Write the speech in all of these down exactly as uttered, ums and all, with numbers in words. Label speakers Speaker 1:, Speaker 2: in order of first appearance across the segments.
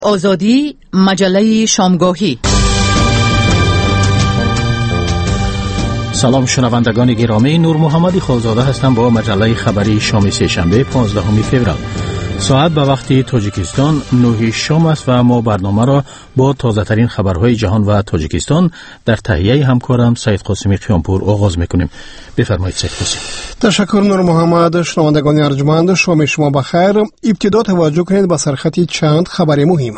Speaker 1: آزادی مجله شامگاهی.
Speaker 2: سلام شنوندگان گرامی، نور محمدی خالزاده هستم با مجله خبری شام سه‌شنبه پانزدهم فوریه. ساعت به وقت تاجیکستان نه شام است و ما برنامه را با تازه ترین خبرهای جهان و تاجیکستان در تهیه همکارم سید قاسمی قیامپور آغاز میکنیم. بفرمایید سید قاسم.
Speaker 3: تشکر نور محمد. شنوندگان ارجمند، شام شما بخیر. ابتدا توجه کنید به سرخط چند خبر مهم.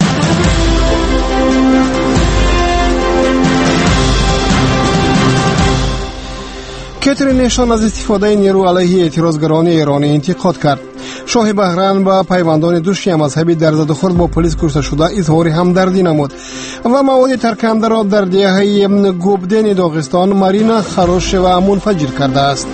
Speaker 3: کاترین اشتون از استفاده نیرو علیه اعتراضگران ایرانی انتقاد کرد. شاه بحرین با پیوندان دو شیعه مذهبی در زد و خورد با پلیس کشته شده اظهار همدردی نمود و مواد ترکنده را در دهه گوبدن داغستان مارین خراش و منفجر کرده است.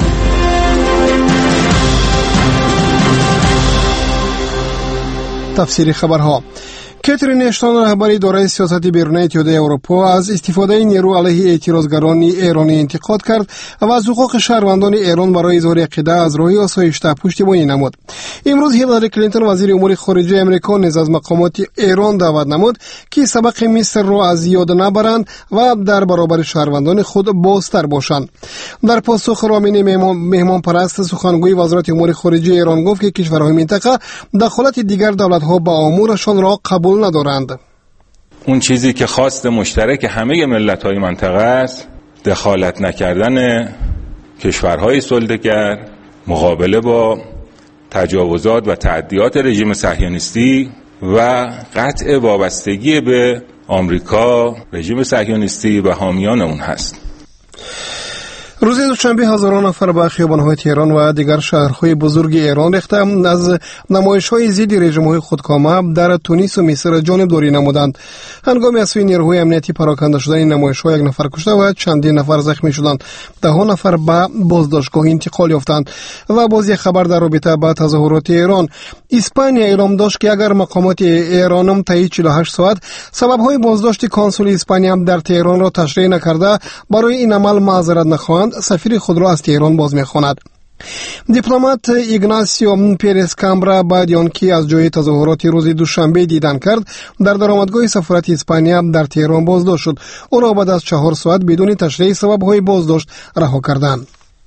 Speaker 3: تفسیر خبرها. کاترین اشتون رهبر اداره سیاست بیرونی اتحادیه اروپا از استفاده نیرو علیه اعتراضگران ایرانی انتقاد کرد و از حقوق شهروندان ایران برای اظهار عقیده از راه آسایش پشتیبانی نمود. امروز هیلاری کلینتون وزیر امور خارجه آمریکا نیز از مقامات ایران دعوت نمود که سبق مصر را از یاد نبرند و در برابر شهروندان خود بازتر باشند. در پاسخ رامین مهمان پرست سخنگوی وزارت امور خارجه ایران گفت که کشورهای منطقه دخالت دیگر دولت‌ها با امورشان را قبول ندارند.
Speaker 4: اون چیزی که خواست مشترک همه ملت‌های منطقه است دخالت نکردن کشورهای سلطه‌گر مقابله با تجاوزات و تعدیات رژیم صهیونیستی و قطع وابستگی به آمریکا، رژیم صهیونیستی و حامیان اون هست.
Speaker 3: روز دوشنبه هزاران نفر به خیابان‌های تهران و دیگر شهرهای بزرگ ایران ریختند از نمایش‌های ضد رژیم‌های خودکامه در تونس و مصر جانبداری نمودند. هنگام از سوی نیروهای امنیتی پراکنده شدن این نمایش‌ها یک نفر کشته و چندین نفر زخمی شدند. ده نفر به بازداشتگاه انتقال یافتند. و باز یک خبر در رابطه با تظاهرات ایران. اسپانیا اعلام داشت که اگر مقامات ایران طی چهل و هشت ساعت سبب‌های بازداشت کنسول اسپانیا در تهران را تشریح نکرده برای این عمل معذرت نخواهند، سفیر خود را از تهران باز می‌خواند. دیپلمات ایگناسیو پیرس کامبرا بعد آنکه از جای تظاهرات روز دوشنبه دیدن کرد در درآمدگاه سفارت اسپانیا در تهران بازداشت شد. او را بعد از چهار ساعت بدون تشریح سبب‌های بازداشت رها کردند.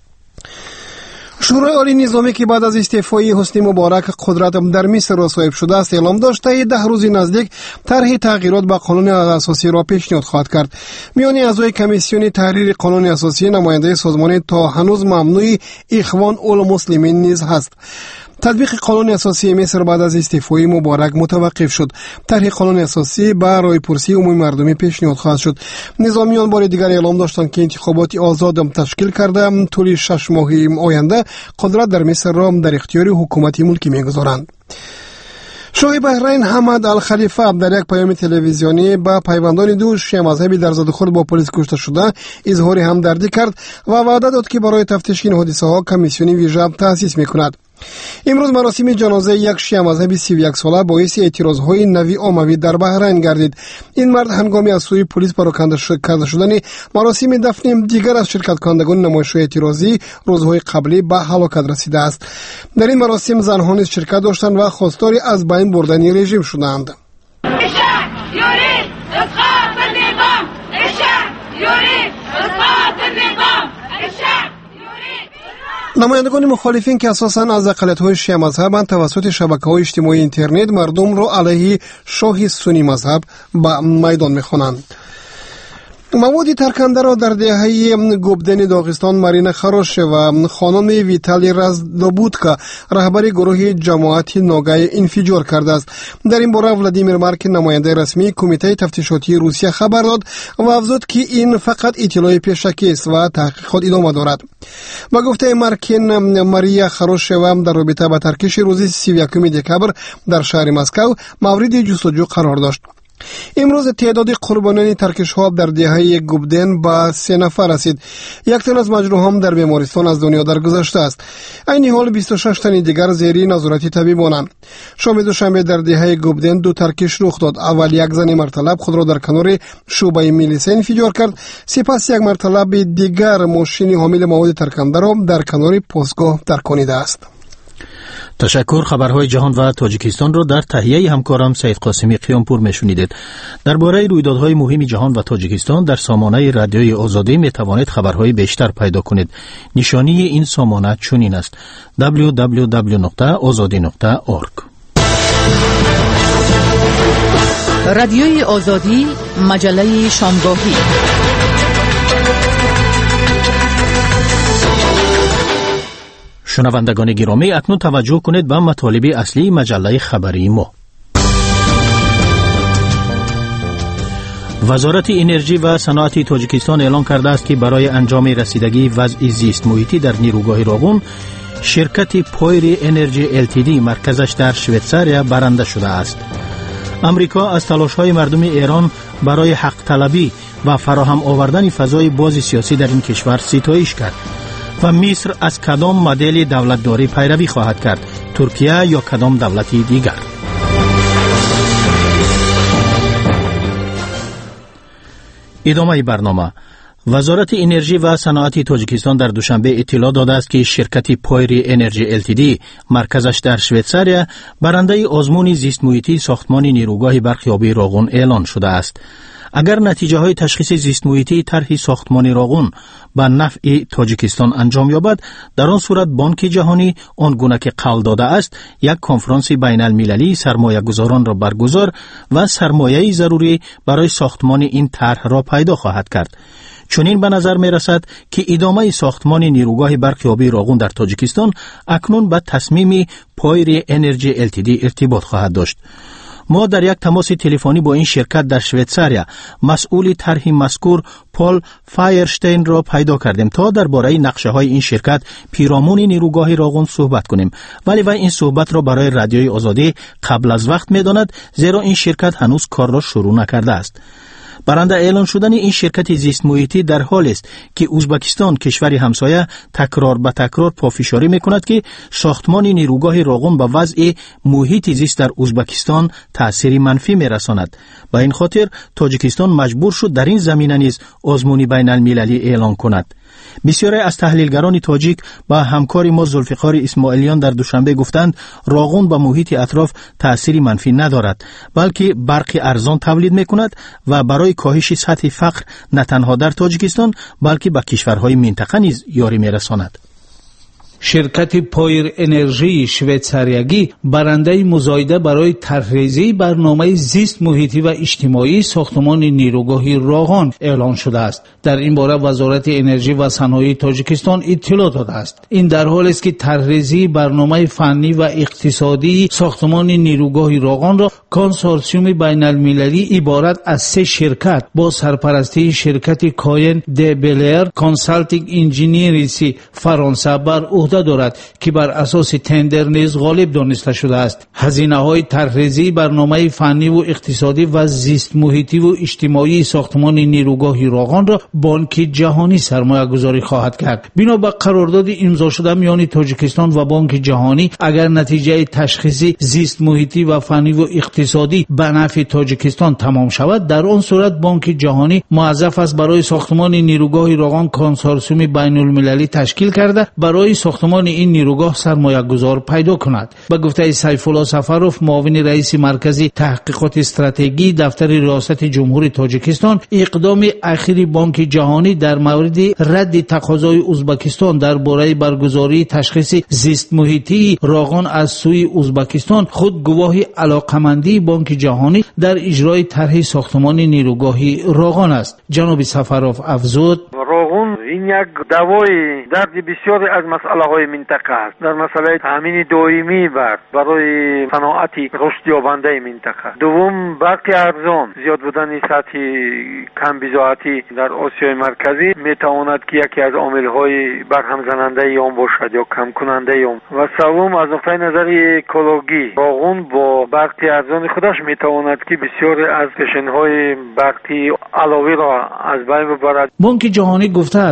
Speaker 3: شورای عالی نظامی که بعد از استعفای حسنی مبارک قدرت در مصر را صاحب شده است اعلام داشت تا ده روز نزدیک طرح تغییرات به قانون اساسی را پیشنهاد خواهد کرد. میان اعضای کمیسیون تحریر قانون اساسی نماینده سازمان تا هنوز ممنوع اخوان المسلمین نیز هست. تطبیق قانون اساسی مصر بعد از استعفای مبارک متوقف شد. طرح قانون اساسی با رایپرسی عمومی مردمی پیشنهاد خواهد شد. نظامیان بار دیگر اعلام داشتند که انتخابات آزاد تشکیل کرده طول شش ماه آینده قدرت در مصر را در اختیار حکومت ملکی می‌گذارند. شاه بحرین حمد الخلیفه در یک پیام تلویزیونی با پیوندان دو شیعه مذهبی در زد و خورد با پلیس کشته شده اظهار همدردی کرد و وعده داد که برای تفتیش این حادثه ها کمیسیونی ویژه تأسیس می‌کند. امروز مراسم جنازه یک شیعه مذهبی سی و یک ساله باعث اعتراضهای نوی عموی در بحرین گردید. این مرد هنگامی از سوی پلیس پراکنده کرده شدن مراسم دفن دیگر از شرکت کنندگان نمایش‌های اعتراضی روزهای قبلی به هلاکت رسیده است. در این مراسم زنها نیز شرکت داشتند و خواستار از بین بردن رژیم شدند. نمایندگان مخالفین که اساساً از اقلیت‌های شیعه مذهبند توسط شبکه‌های اجتماعی اینترنت مردم را علیه شاه سنی مذهب به میدان می‌خوانند. مواد ترکنده را در دهه گوبدن داغستان مارین خراش و خانم ویتالی رزدابوتکا رهبر گروه جماعت ناگاه انفجار کرده است. در این باره ولادیمیر مارکین نماینده رسمی کمیته تفتیشاتی روسیه خبر داد و افزود که این فقط اطلاع پیشکی است و تحقیقات ادامه دارد. با گفته مارکین، ماریا خراش و در رابطه با ترکش روز سی و یکم دکبر در شهر مسکو مورد جستجو قرار داشت. امروز تعداد قربانیان ترکش ها در دهه گوبدن با سه نفر رسید. یک تن از مجروحان در بیمارستان از دنیا درگذشته است. این حال بیست و شش تن دیگر زیر نظارت طبیبانند. شام دوشنبه در دهه گوبدن دو ترکش رخ داد. اول یک زن مرتلب خود را در کنار شعبه میلیسه انفجار کرد، سپس یک مرتلب دیگر ماشین حامل مواد ترکنده را در کنار پاسگاه ترکانیده است.
Speaker 2: تشکر. خبرهای جهان و تاجیکستان را در تهیه همکارم سید قاسمی قیامپور میشنیدید. درباره رویدادهای مهم جهان و تاجیکستان در سامانه رادیوی آزادی می توانید خبرهای بیشتر پیدا کنید. نشانی این سامانه چنین است: دبلیو دبلیو دبلیو نقطه آزادی نقطه اورگ.
Speaker 1: رادیوی آزادی، مجله شامگاهی.
Speaker 2: شنوندگان گرامی، اکنون توجه کنید به مطالب اصلی مجله خبری ما. وزارت انرژی و صنعت تاجیکستان اعلام کرده است که برای انجام رسیدگی وضع زیست محیطی در نیروگاه راغون، شرکت پویر انرژی ال تی دی مرکزش در شویتزاریا برنده شده است. امریکا از تلاش‌های مردم ایران برای حق طلبی و فراهم آوردن فضای باز سیاسی در این کشور ستایش کرد. و مصر از کدام مدل دولتداری پیروی خواهد کرد؟ ترکیه یا کدام دولتی دیگر؟ ادامه برنامه. وزارت انرژی و صنعت تاجیکستان در دوشنبه اطلاع داده است که شرکت پویر انرژی ال تی دی مرکزش در شویتزاریا برنده آزمون زیست محیطی ساختمان نیروگاه برقیابی راغون اعلان شده است. اگر نتیجه های تشخیص زیست محیطی طرح ساختمان راغون به نفع تاجیکستان انجام یابد، در آن صورت بانک جهانی آنگونه که قول داده است یک کنفرانس بین المللی سرمایه گذاران را برگزار و سرمایه ضروری برای ساختمان این طرح را پیدا خواهد کرد. چنین به نظر می رسد که ادامه ساختمان نیروگاه برقیابی راغون در تاجیکستان اکنون به تصمیم پویر انرژی ال تی دی ارتباط خواهد داشت. ما در یک تماس تلفنی با این شرکت در شویتزاریا مسئول طرح مذکور پال فایرشتین را پیدا کردیم تا درباره نقشه های این شرکت پیرامون نیروگاه راغون صحبت کنیم، ولی وی این صحبت را برای رادیوی آزادی قبل از وقت می داند، زیرا این شرکت هنوز کار را شروع نکرده است. برنده اعلان شدن این شرکت زیست محیطی در حال است که ازبکستان کشوری همسایه تکرار به تکرار پافشاری میکند که ساختمان نیروگاه راغون به وضع محیط زیست در ازبکستان تأثیر منفی میرساند. به این خاطر تاجیکستان مجبور شد در این زمینه نیز آزمون بین المللی اعلان کند. بسیاری از تحلیلگران تاجیک با همکاری ما ذوالفقار اسماعیلیان در دوشنبه گفتند راغون به محیط اطراف تأثیری منفی ندارد، بلکه برق ارزان تولید میکند و برای کاهش سطح فقر نه تنها در تاجیکستان بلکه به کشورهای منطقه نیز یاری میرساند.
Speaker 5: شرکت پویر انرژی شویتزاریایی برنده مزایده برای طرحریزی برنامه زیست محیطی و اجتماعی ساختمان نیروگاه راغون اعلان شده است. در این باره وزارت انرژی و صنایع تاجیکستان اطلاع داده است. این در حالی است که طرحریزی برنامه فنی و اقتصادی ساختمان نیروگاه راغون را کنسورسیوم بین المللی عبارت از سه شرکت با سرپرستی شرکت کاین د بلر کنسالتینگ انجینیرسی فرانسه بر عهده دارد که بر اساس تندر نیز غالب دانسته شده است. هزینه های طرحریزی برنامه فنی و اقتصادی و زیست محیطی و اجتماعی ساختمان نیروگاه راغون را بانک جهانی سرمایه گذاری خواهد کرد. بنا به قرارداد امضا شده میان تاجیکستان و بانک جهانی، اگر نتیجه تشخیصی زیست محیطی و فنی و اقتصادی به نفع تاجیکستان تمام شود، در آن صورت بانک جهانی موظف است برای ساختمان نیروگاه راغون کنسورسیوم بین المللی تشکیل کرده برای ساختمان این نیروگاه سرمایه گذار پیدا کند. به گفته سیف الله سفروف، معاون رئیس مرکز تحقیقات استراتژی دفتر ریاست جمهوری تاجیکستان، اقدام اخیر بانک جهانی در مورد رد تقاضای ازبکستان درباره برگزاری تشخیص زیست محیطی راغون از سوی ازبکستان خود گواه علاقمندی بانک جهانی در اجرای طرح ساختمان نیروگاه راغون است. جناب سفروف افزود:
Speaker 6: راغون این یک دوای درد بسیاری از مسئله های منطقه است. در مسئله تامین دائمی برق برای صنعت رشد یابنده منطقه. دوم، برق ارزان. زیاد بودن سطح کم بضاعتی در آسیای مرکزی میتواند که یکی از عامل های برهم زننده آن باشد یا کم کننده آن. و سوم، از نقطه نظر اکولوژی، راغون با برق ارزان خودش میتواند که بسیاری از کشن های برقی علاوه را از بین ببرد.
Speaker 5: بانک جهانی گفته است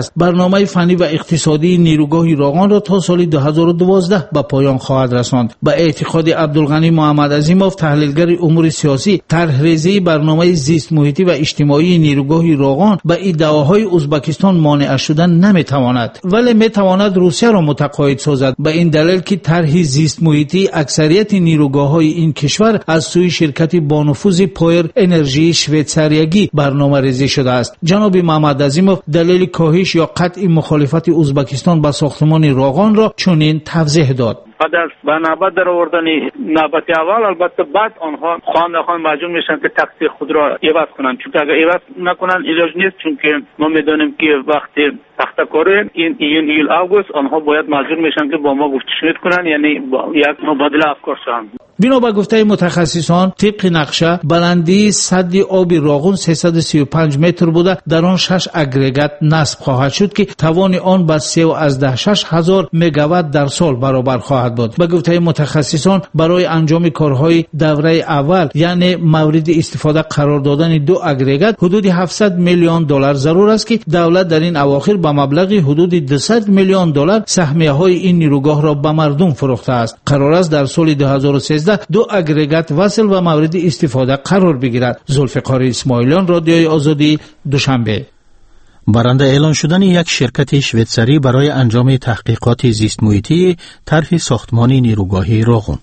Speaker 5: است. برنامه فنی و اقتصادی نیروگاه راغان را تا سال دو هزار و دوازده به پایان خواهد رساند. به اعتقاد عبدالغنی محمد عظیموف، تحلیلگر امور سیاسی، طرح‌ریزی برنامه زیست محیطی و اجتماعی نیروگاه راغان به ادعاهای ازبکستان مانع شدن نمیتواند، ولی میتواند روسیه را متقاعد سازد، به این دلیل که طرح زیست محیطی اکثریت نیروگاه‌های این کشور از سوی شرکت با نفوذ پایر انرژی شویتزاریگی برنامه‌ریزی شده است. جناب محمد عظیموف دلیل کاهش یا قطع مخالفت ازبکستان به ساختمان راغان را چنین توضیح داد:
Speaker 7: بعد از به نوبت در آوردن نوبت اول، البته بعد آنها خواهان خواهان مجبور میشن که تقسیم خود را عوض کنند، چون اگر عوض نکنن علاج نیست، چون که ما میدونیم که وقتی تخته‌کاری این ایون ایل آگوست آنها باید مجبور میشن که با ما گفتگو کنن، یعنی یک مبادله افکار شوند.
Speaker 5: بنا به گفته متخصصان، طبق نقشه بلندی سد آب راغون سیصد و سی و پنج متر بوده، در آن شش اگریگات نصب خواهد شد که توان آن به سه و شش هزار مگاوات در سال برابر خواهد بود. به گفته متخصصان، برای انجام کارهای دوره اول، یعنی مورد استفاده قرار دادن دو اگریگات، حدود هفتصد میلیون دلار ضرور است که دولت در این اواخر به مبلغ حدود دویست میلیون دلار سهمیه های این نیروگاه را به مردم فروخته است. قرار است در سال دو هزار و سیزده دو اگریگات وصل و مورد استفاده قرار بگیرد. ذوالفقار اسماعیلیان، رادیوی آزادی، دوشنبه.
Speaker 2: برنده اعلان شدن یک شرکت شویتزاری برای انجام تحقیقات زیست محیطی طرح ساختمان نیروگاه راغون.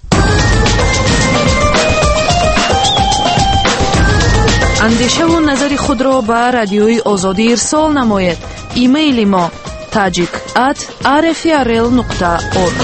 Speaker 1: اندیشه و نظر خود را به رادیوی آزادی ارسال نماید. ایمیل ما tajik at r f r l nokta org.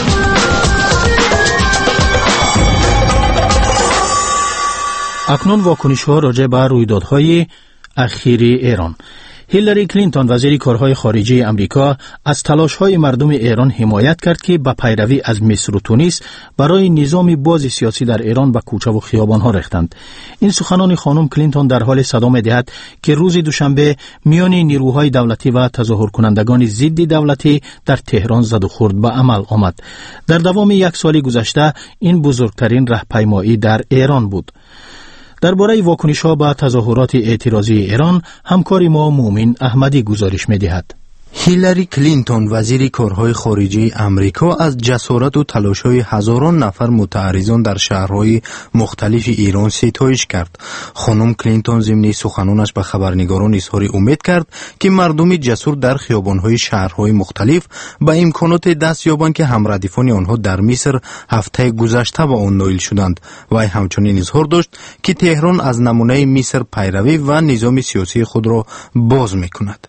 Speaker 2: اکنون واکنش ها راجع به رویدادهای اخیر ایران. هیلاری کلینتون وزیر کارهای خارجه امریکا از تلاش‌های مردم ایران حمایت کرد که به پیروی از مصر و تونس برای نظام باز سیاسی در ایران به کوچه و خیابان‌ها ریختند. این سخنان خانم کلینتون در حال صدا می‌دهد که روز دوشنبه میان نیروهای دولتی و تظاهرکنندگان ضد دولتی در تهران زد و خورد به عمل آمد. در دوام یک سال گذشته این بزرگترین راهپیمایی در ایران بود. درباره واکنش‌ها به تظاهرات اعتراضی ایران، همکار ما مومن احمدی گزارش می‌دهد.
Speaker 8: هیلاری کلینتون وزیر کارهای خارجه امریکا از جسارت و تلاش‌های هزاران نفر متعرضان در شهرهای مختلف ایران ستایش کرد. خانم کلینتون ضمن سخنانش به خبرنگاران اظهار امید کرد که مردم جسور در خیابان‌های شهرهای مختلف به امکانات دست یابند که همردیفان آنها در مصر هفته گذشته با آن نائل شدند. و همچنین اظهار داشت که تهران از نمونه مصر پیروی و نظام سیاسی خود را باز می‌کند.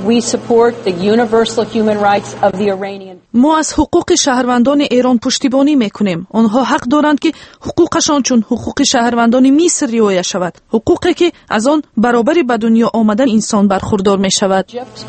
Speaker 1: ما از حقوق شهروندان ایران پشتیبانی میکنیم. آنها حق دارند که حقوقشان چون حقوق شهروندان مصر رعایت شود، حقوقی که از آن برابری به دنیا آمدن انسان برخوردار می شود.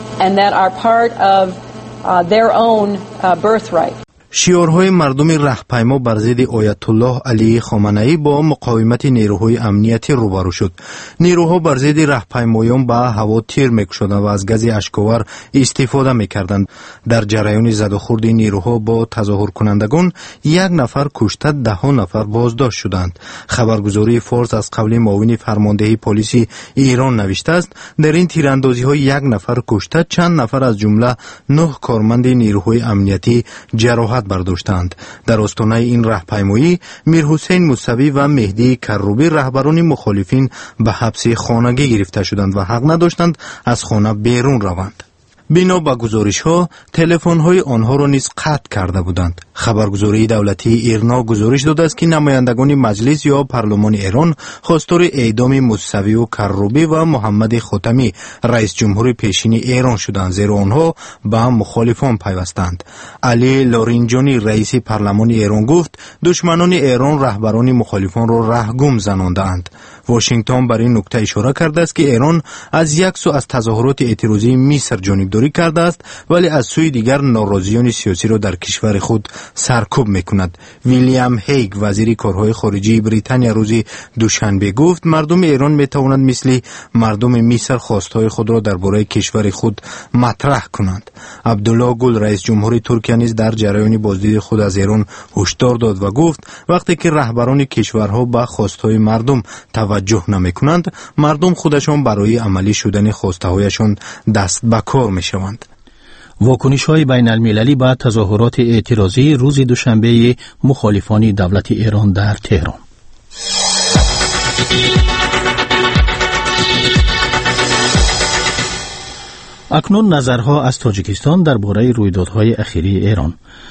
Speaker 8: شعارهای مردم راهپیما بر ضد آیت الله علی خامنه‌ای با مقاومت نیروهای امنیتی روبرو شد. نیروها بر ضد راهپیمایان به هوا تیر می‌کشیدند و از گاز اشک‌آور استفاده می‌کردند. در جریان زد و خورد نیروها با تظاهرکنندگان یک نفر کشته، ده نفر بازداشت شدند. خبرگزاری فارس از قول معاون فرماندهی پلیس ایران نوشته است در این تیراندازی‌ها یک نفر کشته، چند نفر از جمله نه کارمند نیروهای امنیتی جراحت برداشتند. در آستانه این راهپیمایی میرحسین موسوی و مهدی کروبی رهبران مخالفین به حبس خانگی گرفته شدند و حق نداشتند از خانه بیرون روند. بنا به گزارش‌ها تلفن‌های آنها را نیز قطع کرده بودند. خبرگزاری دولتی ایرنا گزارش داده است که نمایندگان مجلس یا پارلمان ایران خواستار اعدام موسوی و کروبی و محمد خاتمی رئیس جمهور پیشین ایران شدند، زیرا آنها به هم مخالفان پیوستند. علی لارینجانی رئیس پارلمان ایران گفت دشمنان ایران رهبران مخالفان را رهگم زنانده‌اند. واشنگتن بر این نکته اشاره کرده است که ایران از یک سو از تظاهرات اعتراضی مصر جانبداری کرده است، ولی از سوی دیگر ناراضیان سیاسی را در کشور خود سرکوب میکند. ویلیام هیگ وزیر کارهای خارجه بریتانیا روز دوشنبه گفت مردم ایران میتوانند مثل مردم مصر خواستهای خود را درباره کشور خود مطرح کنند. عبدالله گل رئیس جمهور ترکیه نیز در جریان بازدید خود از ایران هشدار داد و گفت وقتی که رهبران کشورها به خواستهای مردم توجه توجه نمی کنند، مردم خودشان برای عملی شدن خواسته هایشان دست به کار می شوند.
Speaker 2: واکنش های بین المللی به تظاهرات اعتراضی روز دوشنبه مخالفان دولت ایران در تهران. اکنون نظرها از تاجیکستان درباره رویدادهای اخیری ایران.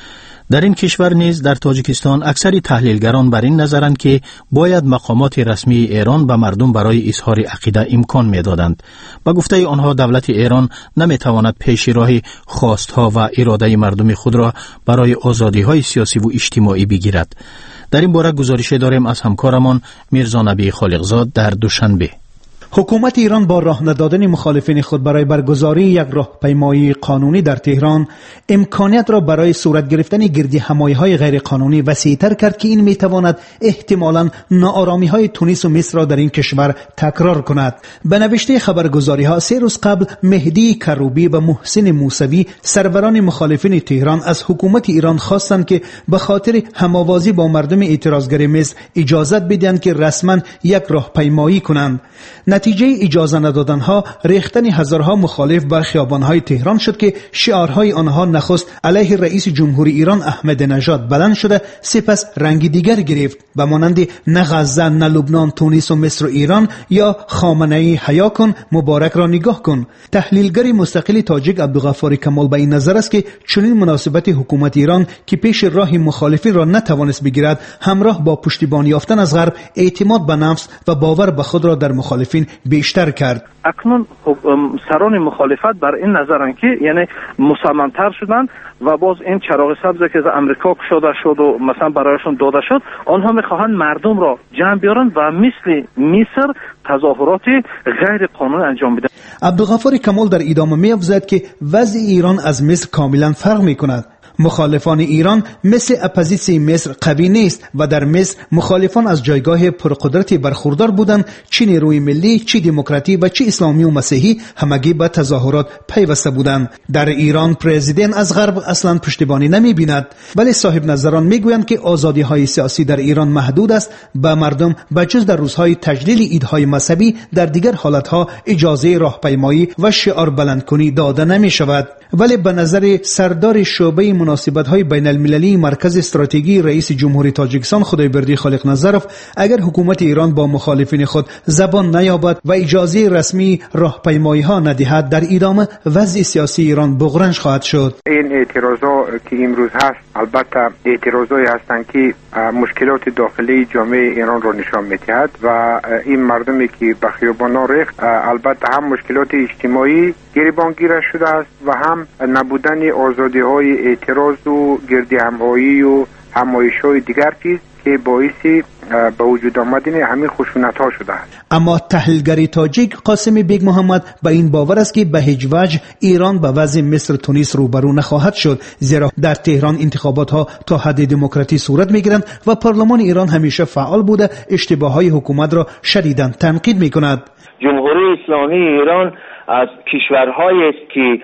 Speaker 2: در این کشور نیز در تاجیکستان اکثر تحلیلگران بر این نظرند که باید مقامات رسمی ایران به مردم برای اظهار عقیده امکان می‌دادند. با گفته آنها دولت ایران نمی‌تواند پیش راه خواستها و اراده مردم خود را برای آزادی‌های سیاسی و اجتماعی بگیرد. در این باره گزارش داریم از همکارمان میرزا نبی خالقزاد در دوشنبه.
Speaker 9: حکومت ایران با راه ندادن مخالفین خود برای برگزاری یک راهپیمایی قانونی در تهران امکانیت را برای صورت گرفتن گردی همایی‌های غیر قانونی وسیع‌تر کرد که این می‌تواند احتمالاً ناآرامی‌های تونس و مصر را در این کشور تکرار کند. به نوشته خبرگزاری‌ها سه روز قبل مهدی کروبی و محسن موسوی سروران مخالفین تهران از حکومت ایران خواستند که به خاطر هماوازی با مردم اعتراضگر مصر اجازت بدهند که رسما یک راهپیمایی کنند. نتیجه اجازه ندادن ها ریختن هزارها مخالف بر خیابان‌های تهران شد که شعارهای آنها نخست علیه رئیس جمهوری ایران احمد نژاد بلند شده، سپس رنگ دیگر گرفت به مانند نه غزه، نه لبنان، تونس و مصر و ایران یا خامنه‌ای حیا کن، مبارک را نگاه کن. تحلیلگر مستقل تاجیک عبدالغفار کمال به این نظر است که چنین مناسبت حکومت ایران که پیش راه مخالفین را نتوانست بگیرد، همراه با پشتیبانی یافتن از غرب اعتماد به نفس و باور به خود را در مخالفین بیشتر کرد.
Speaker 10: اکنون سران مخالفت بر این نظرند که یعنی مصمم‌تر شدند و باز این چراغ سبز که از امریکا کشیده شد و مثلا برایشون داده شد، آنها میخواهند مردم را جمع بیارن و مثل مصر تظاهرات غیر قانونی انجام بدن.
Speaker 9: عبدالغفار کمال در ادامه می‌افزاید که وضع ایران از مصر کاملا فرق می‌کند. مخالفان ایران مثل اپوزیسیون مصر قوی نیست و در مصر مخالفان از جایگاه پرقدرتی برخوردار بودند، چه نیروی ملی، چه دموکراتی و چه اسلامی و مسیحی همگی به تظاهرات پیوسته بودند. در ایران پرزیدنت از غرب اصلا پشتیبانی نمی‌بیند، ولی صاحب نظران میگویند که آزادی‌های سیاسی در ایران محدود است. به مردم بجز در روزهای تجلیل عیدهای مذهبی در دیگر حالتها اجازه راهپیمایی و شعار بلندکنی داده نمی‌شود. ولی به نظر سردار شعبه مناسبت‌های بین المللی مرکز استراتژی رئیس جمهوری تاجیکستان خدایبردی خالق نظرف، اگر حکومت ایران با مخالفین خود زبان نیابد و اجازه رسمی راهپیمایی‌ها ندهد، در ادامه وضع سیاسی ایران بغرنج خواهد شد.
Speaker 11: این اعتراضات که امروز هست البته اعتراضایی هستند که مشکلات داخلی جامعه ایران را نشان می‌دهد و این مردمی که به خیابان‌ها ریخت البته هم مشکلات اجتماعی گریبانگیر شده است و هم نبودن آزادی‌های اعتراض و گردی همایی و همایش‌های دیگر چیز که باعث به وجود آمدن همین خشونت‌ها شده است.
Speaker 9: اما تحلیلگر تاجیک قاسم بیگ محمد به این باور است که به هیچ وجه ایران به وضع مصر تونس روبرو نخواهد شد، زیرا در تهران انتخابات‌ها تا حد دموکراتی صورت می‌گیرند و پارلمان ایران همیشه فعال بوده اشتباهات حکومت را شدیداً تنقید می‌کند.
Speaker 12: جمهوری اسلامی ایران از کشورهایی است که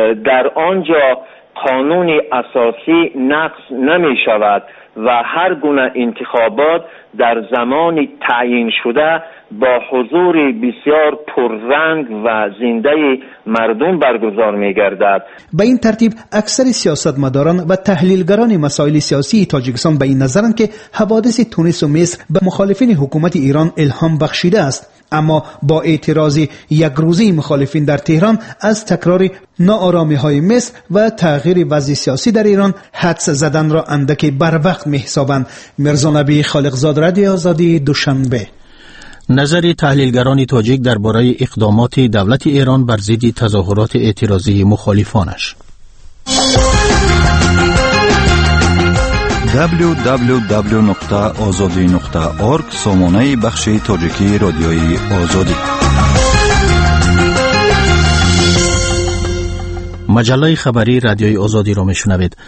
Speaker 12: در آنجا قانون اساسی نقض نمی شود و هر گونه انتخابات در زمان تعیین شده با حضور بسیار پررنگ و زنده مردم برگزار می گردد.
Speaker 9: به این ترتیب اکثر سیاستمداران و تحلیلگران مسائل سیاسی تاجیکستان به این نظرند که حوادث تونس و مصر به مخالفین حکومت ایران الهام بخشیده است. اما با اعتراض یک روزه مخالفین در تهران از تکرار ناآرامی‌های مصر و تغییر وضع سیاسی در ایران حدس زدن را اندکی بر وقت می‌حسابند. میرزا نبی خالقزاد، رادیو آزادی، دوشنبه.
Speaker 2: نظر تحلیلگران تاجیک درباره اقدامات دولت ایران بر ضد تظاهرات اعتراضی مخالفانش.
Speaker 13: دبلیو دبلیو دبلیو نقطه آزادی نقطه اورگ سامانه بخش تاجیکی رادیوی آزادی.
Speaker 2: مجله خبری رادیوی آزادی را میشنوید.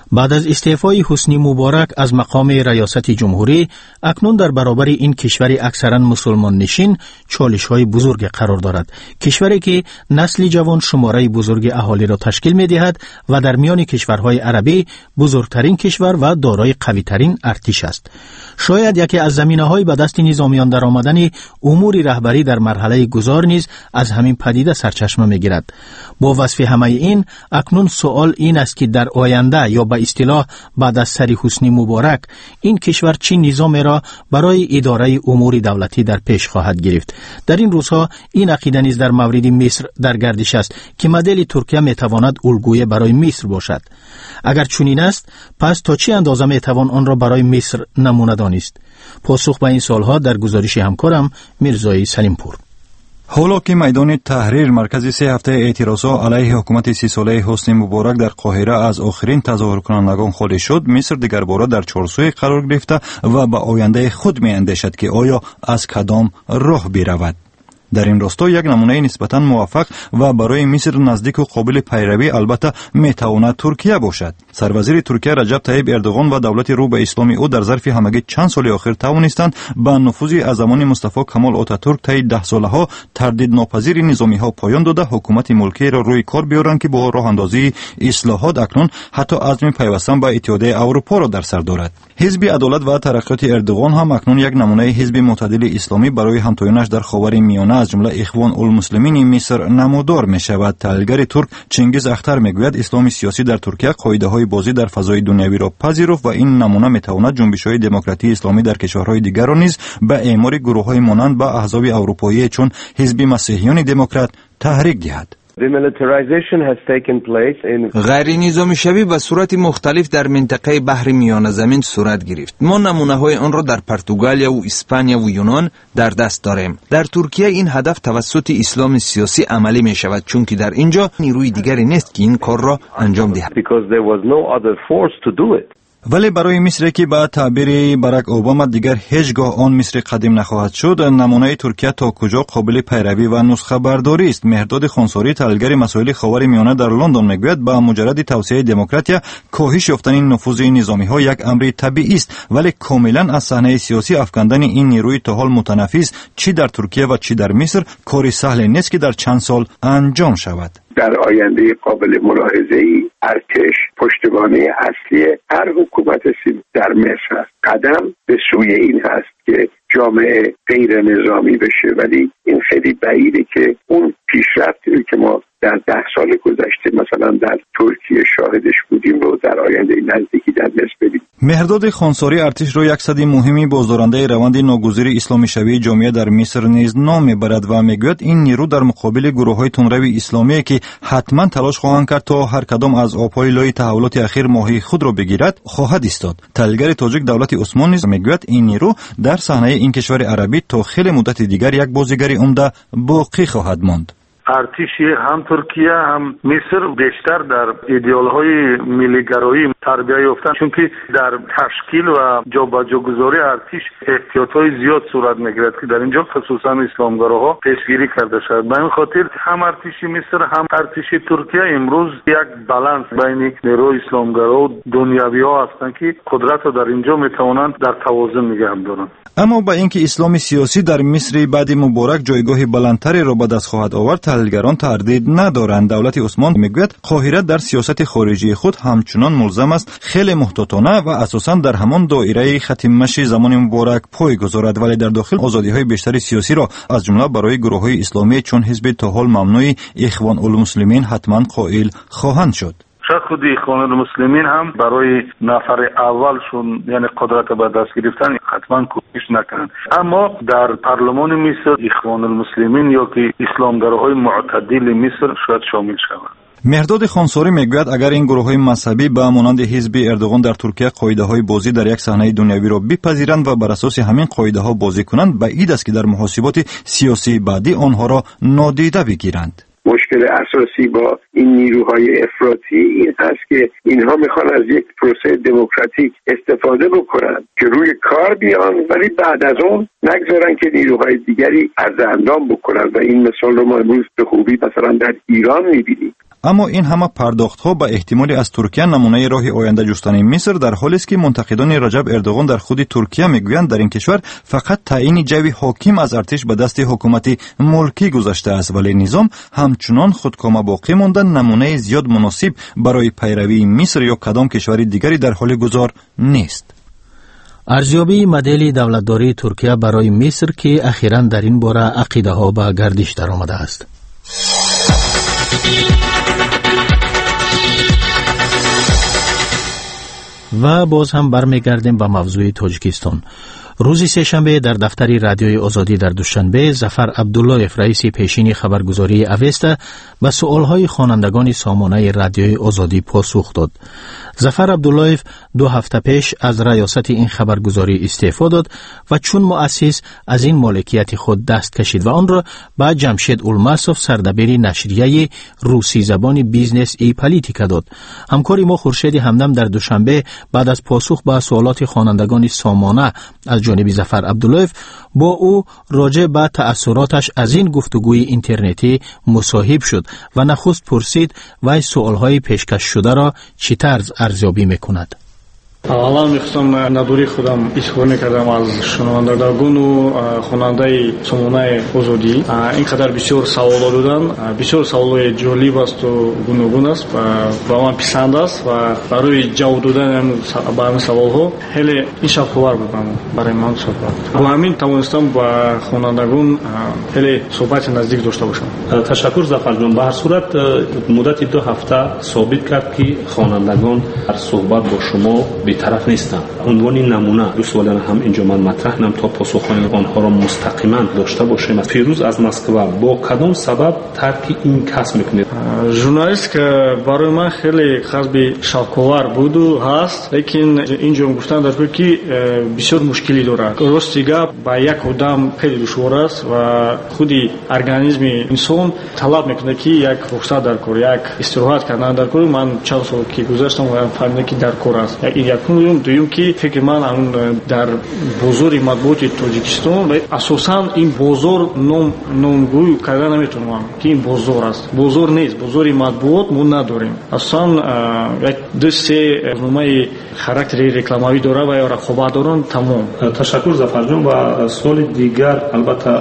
Speaker 2: بعد از استعفای حسنی مبارک از مقام ریاست جمهوری، اکنون در برابر این کشور اکثرا مسلمان نشین چالش‌های بزرگ قرار دارد. کشوری که نسل جوان شماره بزرگ اهالی را تشکیل می‌دهد و در میان کشورهای عربی بزرگترین کشور و دارای قوی‌ترین ارتش است. شاید یکی از زمینه‌های به دست نظامیان در آمدن امور رهبری در مرحله گذار نیز از همین پدیده سرچشمه می‌گیرد. با وصف همه این، اکنون سوال این است که در آینده یا به اصطلاح بعد از سر حسنی مبارک این کشور چه نظامی را برای اداره امور دولتی در پیش خواهد گرفت. در این روزها این عقیده نیز در مورد مصر در گردش است که مدل ترکیه میتواند الگوی برای مصر باشد. اگر چنین است، پس تا چه اندازه میتوان آن را برای مصر نمونه دانست؟ پاسخ به این سوالها در گزارش همکارم میرزای سلیمپور.
Speaker 13: حالا که میدان تحریر مرکز سه هفته اعتراضات علیه حکومت سی ساله حسنی مبارک در قاهره از آخرین تظاهر کنندگان خالی شد، مصر دیگر باره در چارچوب قرار گرفته و به آینده خود می اندیشد که آیا از کدام راه برود. در این راستا یک نمونه نسبتاً موفق و برای مصر نزدیک و قابل پیروی البته میتواند ترکیه باشد. سروزیر ترکیه رجب طیب اردوغان و دولت رو به اسلامی او در ظرف همگی چند سال اخیر توانستند با نفوذی از زمان مصطفی کمال آتاتورک طی ده ساله ها تردید ناپذیر نظامی ها پایان داده حکومت ملکی را روی کار بیارند که با راه اندازی اصلاحات اکنون حتی عزم پیوستن به اتحادیه اروپا را در سر دارد. حزب عدالت و ترقیات اردوغان هم اکنون یک نمونه حزب معتدل اسلامی برای همتایانش در خاورمیانه از جمله اخوان المسلمین مصر نمودار می شود. تحلیلگر ترک چنگیز اختر میگوید اسلام سیاسی در ترکیه قاعده های بازی در فضای دنیوی را پذیرفت و این نمونه می تواند جنبش های دموکراتی اسلامی در کشورهای دیگر را نیز به اعمار گروه های مانند به احزاب اروپایی چون حزب مسیحیان دموکرات تحریک دهد.
Speaker 14: غیر نظامی شوی به صورت مختلف در منطقه بحر میانه زمین صورت گرفت. ما نمونه های آن را در پرتغالیا و اسپانیا و یونان در دست داریم. در ترکیه این هدف توسط اسلام سیاسی عملی می شود چون که در اینجا نیروی دیگری نیست که این کار را انجام دهد.
Speaker 13: ولی برای مصر که با تعبیر باراک اوباما دیگر هیچگاه آن مصر قدیم نخواهد شد، نمونه ترکیه تا کجا قابل پیروی و نسخه برداری است. مهرداد خانساری تحلیلگر مسائل خاورمیانه در لندن میگوید با مجرد توسعه دموکراتیا کاهش یافتن نفوذ نظامی ها یک امر طبیعی است، ولی کاملا از صحنه سیاسی افکندن این نیروی تا حال متنفس چی در ترکیه و چی در مصر کاری سهل نیست که در چند سال انجام شود.
Speaker 15: در آینده قابل ملاحظه‌ای ارتش پشتوانه اصلی هر حکومت سیاسی در مصر است. قدم به سوی این هست که جامعه غیر نظامی بشه، ولی این خیلی بعیده که اون پیشرفتی که ما در ده سال گذشته مثلا در ترکیه شاهدش بودیم رو در آینده نزدیکی در مصر ببینیم.
Speaker 13: مهرداد خانساری ارتش را یک صد مهمی بازدارنده روند ناگزیر اسلامی شوی جامعه در مصر نیز نام میبرد و میگوید این نیرو در مقابل گروه‌های تندروی اسلامی که حتما تلاش خواهند کرد تا هر کدام از آب‌های لای تحولات اخیر ماهی خود را بگیرد خواهد ایستاد. تحلیلگر تاجیک دولت عثمان نیز میگوید این نیرو در صحنه این کشور عربی تا خیلی مدت دیگر یک بازیگر عمده باقی خواهد ماند.
Speaker 16: ارتشی هم ترکیه هم مصر بیشتر در ایدئال‌های ملی‌گرایی تربیت یافتند، چون که در تشکیل و جابجاگذاری ارتش احتیاط‌های زیاد صورت می‌گیرد که در اینجا خصوصا اسلامگراها پیشگیری کرده شد. به این خاطر هم ارتشی مصر هم ارتشی ترکیه امروز یک بالانس بین نیروی اسلامگرا و دنیوی‌ها هستند که قدرت را در اینجا می‌توانند در توازن نگه دارند.
Speaker 13: اما با اینکه اسلام سیاسی در مصر بعد مبارک جایگاه بلندتری را به دست خواهد آورد، تحلیلگران تردید ندارند. دولت عثمان میگوید قاهره در سیاست خارجی خود همچنان ملزم است خیلی محتاطانه و اساساً در همان دایره خط مشی زمان مبارک پای گذارد، ولی در داخل آزادی‌های بیشتر سیاسی را از جمله برای گروه‌های اسلامی چون حزب تا حال ممنوع اخوان المسلمین حتما قائل خواهند شد.
Speaker 16: خود اخوان المسلمین هم برای نفر اولشون یعنی قدرت به دست گرفتن حتما کوشش نکنند، اما در پارلمان مصر اخوان المسلمین یا که اسلامگراهای معتدل مصر شاید شامل شوند.
Speaker 13: مهرداد خانساری میگوید اگر این گروه‌های مذهبی به مانند حزب اردوغان در ترکیه قاعده‌های بازی در یک صحنه دنیوی را بپذیرند و بر اساس همین قاعده‌ها بازی کنند، بعید است که در محاسبات سیاسی بعدی آنها را نادیده بگیرند.
Speaker 15: مشکل اساسی با این نیروهای افراطی این هست که اینها میخوان از یک پروسه دموکراتیک استفاده بکنن که روی کار بیان، ولی بعد از اون نگذارن که نیروهای دیگری عرض اندام بکنن و این مثال رو ما امروز به خوبی مثلا در ایران میبینیم.
Speaker 13: اما این همه پرداخت‌ها به احتمال از ترکیه نمونه راه آینده جستن مصر در حالی است که منتقدان رجب اردوغان در خود ترکیه میگویند در این کشور فقط تعیین جوی حاکم از ارتش به دست حکومت ملکی گذشته است، ولی نظام همچنان خودکامه باقی مانده نمونه زیاد مناسب برای پیروی مصر یا کدام کشور دیگری در حال گذار نیست.
Speaker 2: ارزیابی مدل دولتداری ترکیه برای مصر که اخیراً در این باره عقیده ها به گردش در آمده است. و باز هم برمیگردیم به موضوع تاجیکستان. روز سه‌شنبه در دفتر رادیوی آزادی در دوشنبه ظفر عبداللهیف رئیس پیشین خبرگزاری اوستا به سوالهای خوانندگان سامانه رادیوی آزادی پاسخ داد. ظفر عبداللهیف دو هفته پیش از ریاست این خبرگزاری استعفا داد و چون مؤسس از این مالکیت خود دست کشید و آن را به جمشید اولماسوف سردبیر نشریه روسی زبان بیزنس ای پالیتیکا داد. همکار ما خورشید همدم در دوشنبه بعد از پاسخ به سوالات خوانندگان سامانه از جانب ظفر عبداللهیف با او راجع به تأثیراتش از این گفتگوی اینترنتی مصاحب شد و نخست پرسید و سوالهای پیشکش شده را چی طرز ارزیابی میکند.
Speaker 17: اولا میخواستم نداری خودم اظهار میکردم از شنوندگان و خواننده سامانه آزادی. اینقدر بسیار سوالات دادن، بسیار سوالات جالب است و گوناگون است و با من پسند است و برای جواب دادن به این سوالها خیلی این شفاور بود برای من صحبت. با همین توانستم با خوانندگان خیلی صحبت نزدیک داشته باشم.
Speaker 18: تشکر ظفر جان. به هر صورت مدت دو هفته ثابت کرد که خوانندگان در صحبت با شما بی‌طرف نیستند. عنوان نمونه دو سوال هم اینجا من مطرح کنم تا پاسخ‌های آنها را مستقیما داشته باشیم. پیروز از مسکو با کدام سبب ترک این کسب میکنید؟
Speaker 17: ژورنالیست که برای من خیلی خیلی شاکوار بود و هست، لیکن اینجا گفتن در که بسیار مشکلی داره. راستی گپ با یک آدم خیلی دشوار است و خودی ارگانیسم انسان طلب میکنه که یک رخصت در کار، یک استراحت کردن در کار. من چند سال که گذشتم و فهمیدم که در کار است. یکم دویم که فکر من در بازار مطبوعات تاجیکستان اساساً این بازار نام نامگوی کردن نمیتونم که این بازار است. بازار نیست، بازار مطبوعات ما نداریم. اصلا یک دو سه برنامه خاراکتری رکلامی داره و یا رقابت دارن. تمام.
Speaker 18: تشکر ظفر جان. و سوال دیگر البته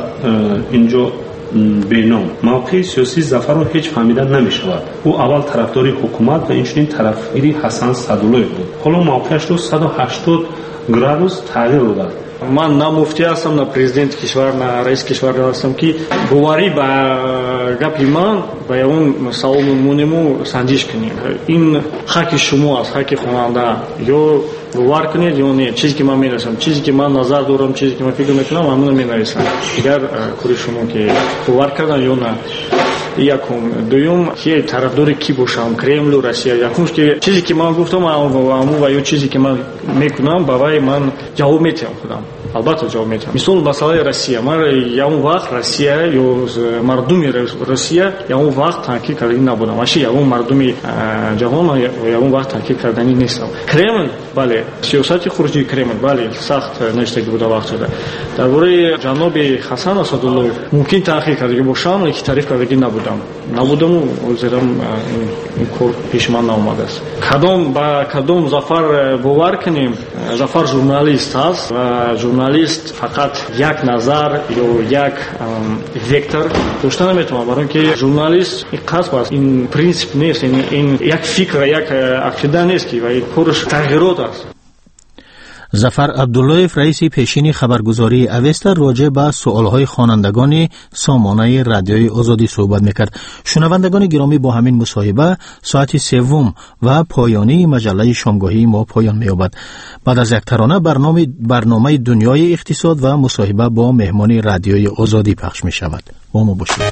Speaker 18: اینجا بینام موقع سیاسی ظفر رو هیچ فهمیدن نمی شود. او اول طرفداری حکومت و اینچنین طرفداری حسن صدالله بود. حالا موقعش رو صد و هشتاد گرادوس تغییر داد.
Speaker 17: من نه مفتی هستم، نه پرزیدنت کشور، نه رئیس کشور هستم که گواری با گپی من با اون سوالمونمو سنجش کنیم. این حق شما است، حق خواننده. یا باور کنید یا نه. چیزی که من می‌نویسم، چیزی که من نظر دارم، چیزی که من فکر می‌کنم همون می‌نویسم. اگر کاری شما که باور کردن یا نه. یکم دوم که طرفدار کی باشم، کرمل و روسیه. یکم که چیزی که من گفتم اما و یا چیزی که من میکنم برای من جواب میدم خودم. البته جواب میدم. مثلا مسئله روسیه، من یا اون وقت روسیه یا مردم روسیه یا اون وقت تحقیق کردنی نبودم. ماشی یا اون مردم جهان یا اون وقت تحقیق کردنی نیستم. کرمل بله، سیاست خارجی کرمل بله سخت نشته بوده وقت شده. درباره جناب حسن اسدالله ممکن تحقیق کردگی باشم، ولی تعریف کردگی نبودم. نبودم و زیرم این کار پیش من نامده است. کدام با کدام ظفر باور کنیم؟ ظفر ژورنالیست است و ژورنالیست فقط یک نظر یا یک وکتور داشته نمیتونه. برای اینکه ژورنالیست این قصب است، این پرینسیپ نیست، این, این یک فکر یک عقیده نیست که و این کارش تغییرات است.
Speaker 2: ظفر عبداللهیف رئیس پیشین خبرگزاری اوستا راجع به سوالهای خوانندگان سامانه رادیوی آزادی صحبت میکرد. شنوندگان گرامی، با همین مصاحبه ساعت سوم و پایانی مجله شامگاهی ما پایان می‌یابد. بعد از یک ترانه برنامه برنامه دنیای اقتصاد و مصاحبه با مهمان رادیوی آزادی پخش می‌شود. با ما باشید.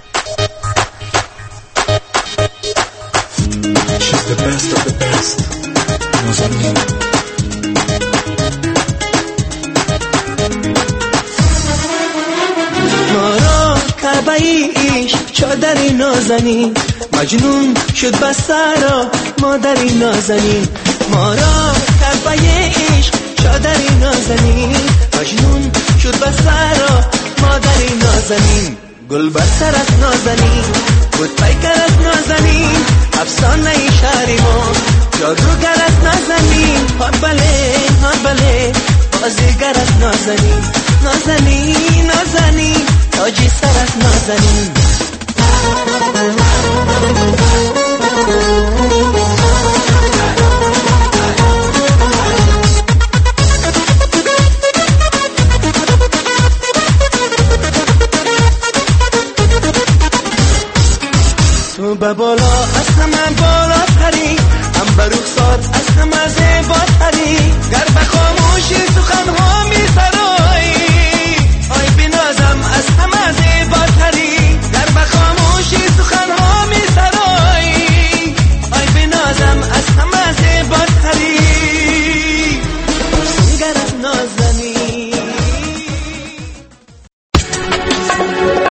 Speaker 19: عشق چادری نازنین مجنون شد بسرا مادری نازنین ما را کربای عشق چادری نازنین مجنون شد بسرا مادری نازنین گل بر سرت نازنین بود پیکرت نازنین افسانه ای شهری ما جادوگرت نازنین ها بله ها بله بازیگرت نازنین نازنین نازنین تاجی سرت نازنین تو به بالا از همه بالا تری هم به رخصات از همه زیبا تری گر به خاموشی سخنها می‌سرم